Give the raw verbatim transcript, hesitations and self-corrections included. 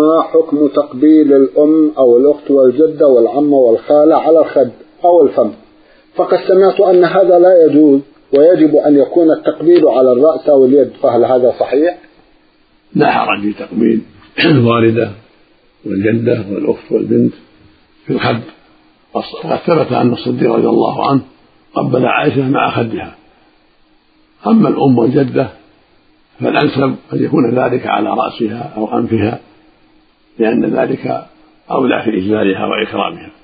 ما حكم تقبيل الأم أو الأخت والجدة والعمة والخالة على الخد أو الفم؟ فقد سمعت أن هذا لا يجوز ويجب أن يكون التقبيل على الرأس أو اليد، فهل هذا صحيح؟ لا حرج في تقبيل الوالدة والجدة والأخت والبنت في الخد، وقد ثبت أن الصديق رضي الله عنه قبل عائشة مع خدها. أما الأم والجدة فالأنسب أن يكون ذلك على رأسها أو أنفها، لأن ذلك أولى في إجلالها وإكرامها.